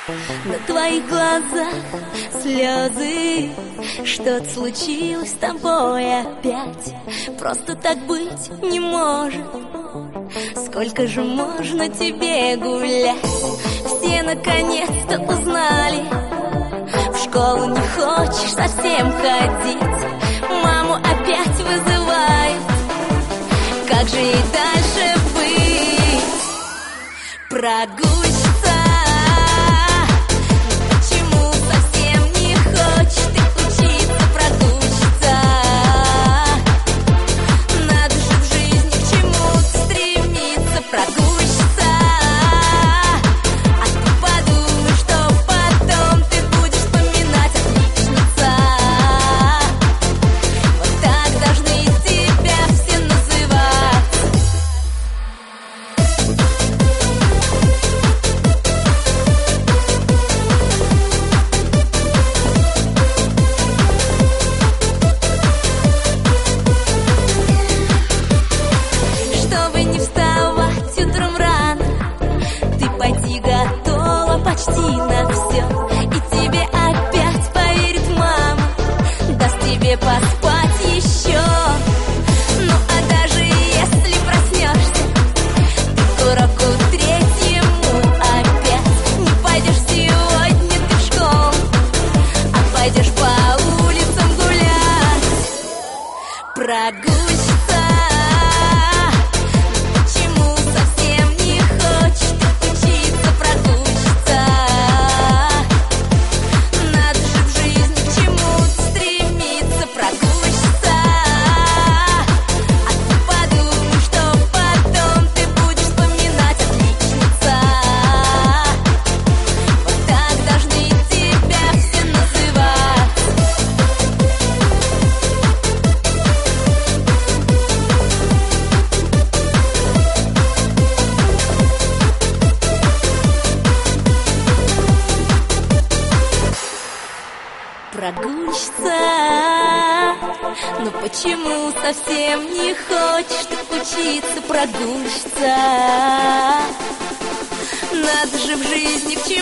На твоих глазах слезы. Что-то случилось с тобой опять. Просто так быть не может. Сколько же можно тебе гулять? Все наконец-то узнали. В школу не хочешь совсем ходить. Маму опять вызывают. Как же ей дальше быть? Прогульщица. Почему совсем не хочешь ты учиться, прогульщица? Надо же в жизни к чему-то стремиться, прогульщица. А ты подумай, что потом ты будешь вспоминать, отличница. Вот так должны тебя все называть. Чтобы не вставать утром рано, ты пойти готова почти на все. И тебе опять поверит мама, даст тебе поспать еще. Ну а даже если проснешься, ты к уроку третьему опять не пойдешь сегодня ты в школу, а пойдешь по улицам гулять. Прогульщица. Почему совсем не хочешь ты учиться, прогульщица? Надо же в жизни к чему-то стремиться, прогульщица. А ты подумай, что потом ты будешь вспоминать, отличница. Вот так должны тебя все называть. Прогульщица. Ну почему совсем не хочешь ты учиться, прогульщица? Надо же в жизни к чему